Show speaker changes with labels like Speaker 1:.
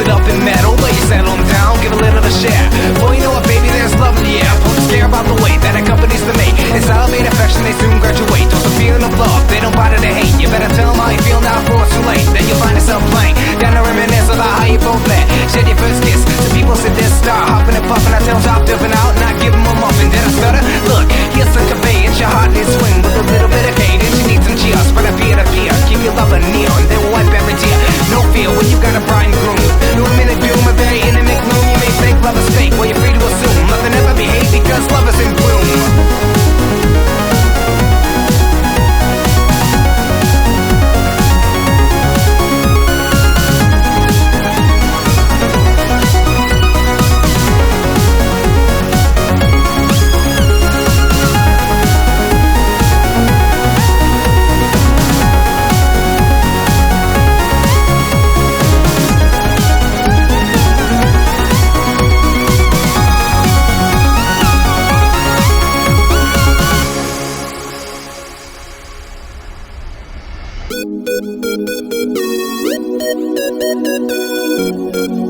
Speaker 1: it up in metal, but you settle them down, give a little to share. Boy, you know what, baby, there's love in the air. Folks care about the way that accompanies the mate. It's elevate affection, they soon graduate. Towards the feeling of love, they don't bother to hate. You better tell them how you feel now before it's too late. Then you'll find yourself playing, down to reminisce about how you both met. Shed your first kiss, so people sit there, start hopping and puffing. I tell them stop dipping out, and I give them a muffin. Did I stutter? Look, here's some conveyance. Your heart needs swing with a little bit of cadence. You need some cheers, spread a peer to peer. Keep your lover near, and they will wipe every tear. No fear when you got a bride and groom. No minute doom, a very intimate gloom. You may think love is fake, well you're free to assume nothing ever behaves because love is in bloom.
Speaker 2: Thank you.